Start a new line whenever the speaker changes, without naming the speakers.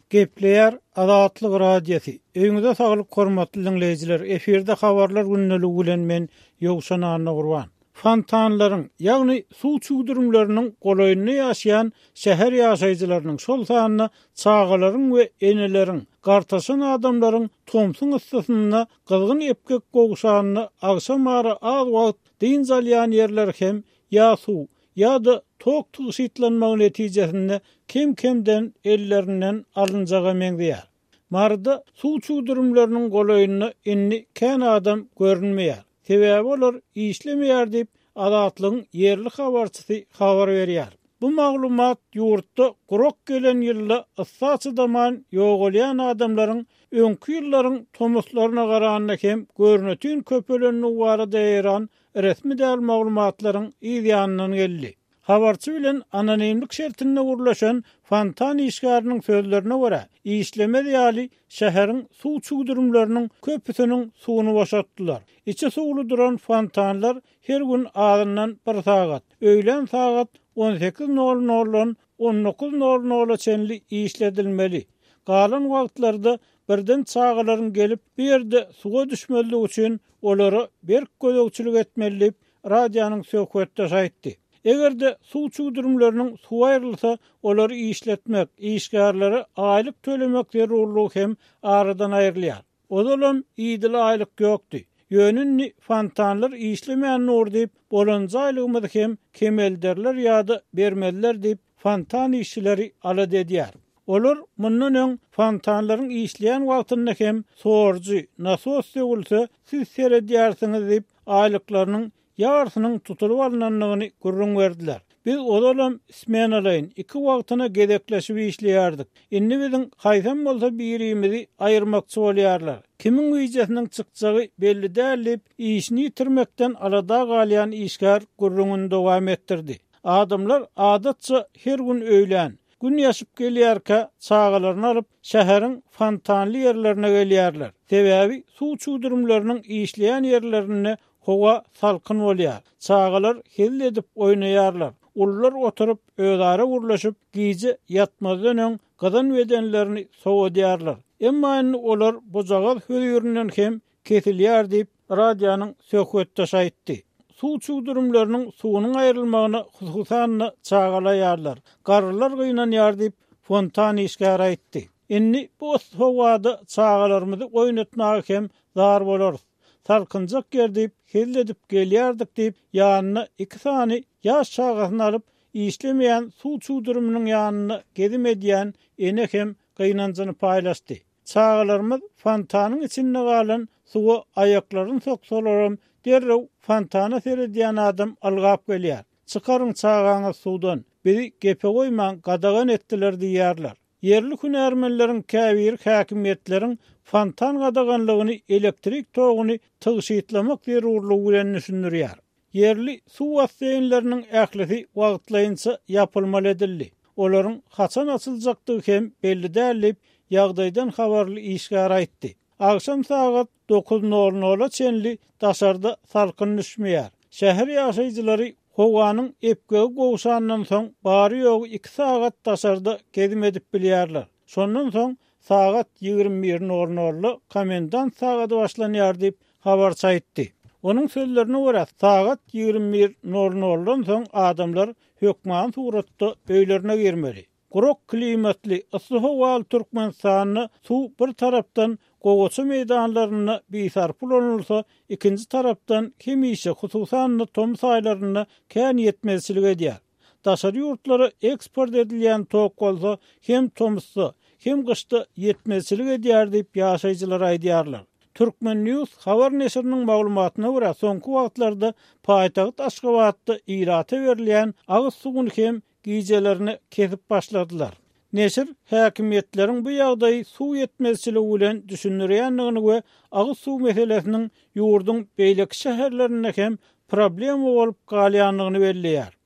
Gepleyer Adatlyk radiosi. Öňüňizde saglyk hormatly dinleýijiler. Eferde habarlar günnäli bilen men Ýowşan Anna Gurban. Fontanlaryň, ýagny suw çugdurumlarynyň golaýyny ýaşaýan şäher ýaşaýjylarynyň şol sanyny çağalaryň we eneleriň, gartaşan adamlaryň tomsun yssysyna gylgyn epkek gowşanyny agşamary az wagt diň zalýan ýerler hem ýa suw ýa-da tok tugşytlanmagy netijesinde kim-kimden ellerinden alynjaga meňdiýär. Marda suw çugdurumlarynyň golaýyny inni kän adam görünmeýär. Sebäbi olar işlemeýär diýip adatlyň yerli habarçysy habar berýär. Bu maglumat ýurtda gurok gelen ýylda yssaçydaman ýogalýan adamlaryň öňkü ýyllaryň tomuslaryna garaganda hem görnetin köpelenini barada ýaran resmi däl maglumatlaryň ýanyndan geldi. Habarçy bilen anonimlik şertine urulaşan fontan işgäriniň sözlerine görä, işleme ýaly şäheriň suw çugdurumlarynyň köpüsiniň suwuny boşaltdylar. İçi suwly duran fontanlar her gün adından 1 sagat, öýlen sagat 18:00-dan 19:00 çenli işledilmeli. Galan wagtlarda birden çağalaryň gelip bir ýerde suwa düşmeligi üçin olary berk gözegçilik etmeli, radionyň söhbetde aýtdy. Egerde suw çugdurumlarynyň suw aýrylsa, olary işletmek, işgärlere aýlyk tölemek zerurlygy hem aradan aýrylýar. Odalam ýydyl aýlyk ýokdy. Ýönünni fontanlar işlemeýän nur diýip, bolanca aýlygymyzy hem kemelderler ýa-da bermeliler diýip fontan işçileri alad edýär. Olar mundan öň fontanlaryň işleýän wagtynda hem sorjy, nasos sögülse siz seredýärsiňiz diýip aýlyklarynyň ýarsynyň tutulyp alynanlygyny gurrun berdiler. Biz odalam smenalayyn 2 wagtyna gedekleşip işleýärdik. Indi biziň haýsam bolsa birimizi aýyrmakçy bolýarlar. Kimin wijesiniň çykjagy belli däl diýip işini ýitirmekden alada galýan işgär gurrungyny dowam etdirdi. Adamlar adatça her gün öýlen, gün ýaşyp gelýärkä çağalaryny alyp şäheriň fontanly ýerlerine gelýärler. Sebäbi suw çugdurumlarynyň işleýän ýerlerine howa salkyn bolýar. Çağalar hel edip oýnaýarlar. Ullar oturup öýdara urlaşyp giýje ýatmazdan öň gadan bedenlerini sowudýarlar. Emma olar bu jagat höýürinden hem kesilýär diýip radionyň söhbetde aýtdy. Suw çugdurumlarynyň suwunyň aýrylmagyna hususan çağalaýarlar. Garrylar gynanýar diýip fontan işgär aýtdy. Inni bu howada çağalarymyzy oýnatmagy hem zar bolar. Salkynjak gerdip, hel edip gelýärdik diýip ýanyna 2 sany ýaş çağasyny alyp işlemeýän suw çugdurumynyň ýanyna gezim edýän ene hem gynanjyny paýlaşdy. Çağalarymyz fontanyň içinde galan suwa aýaklaryny soksalaram, derrew fontana seredýän adam algap gelýär. Çykaryň çağaňa suwdan, bizi gepe goýman gadagan etdiler diýýärler. Yerli hünärmenleriň käbir häkimetleriň fontan gadaganlygyny elektrik toguny tygşytlamak zerurlygy bilen düşünýär. Yerli suw wassaýynlarynyň ählisi wagtlaýynça ýapylmaly edildi. Olaryň haçan açyljakdygy hem belli däl diýip ýagdaýdan habarly işgär aýtdy. Agşam sagat 9:00 çenli daşarda salkyn düşmeýär. Şäher ýaşaýjylary howanyň epkegi gowşandan soň bary ýogy 2 sagat daşarda gezim edip bilýärler. Şondan soň sagat 21:00 komendant sagady başlanýar diýip habarçy aýtdy. Onuň sözlerine görä sagat 21:00-dan soň adamlar hökman suratda öýlerine girmeli. Gurok klimatly ysy howal Türkmenistanyny suw bir tarapdan gowaçy meýdanlaryna biýsarp bolanylsa, ikinji tarapdan hemişe hususan tom saýlaryna kän ýetmezçilik edýär. Daşary ýurtlary eksport edilýän tok bolsa, hem tomsy, hem gyşda ýetmezçilik edýär diýip ýaşaýjylar aýdýarlar. Türkmen News habar neşriniň maglumatyna görä, soňky wagtlarda paýtagat Aşgabatda ýyrata berilýän agyz suwuny hem giýjelerini kesip başladylar. Neşir häkimetleriň bu ýagdaýy suw ýetmezçiligi bilen düşünýärligini we agyz suw meselesiniň ýurdun beýleki şäherlerinde hem problem bolup galýanlygyny belliýär.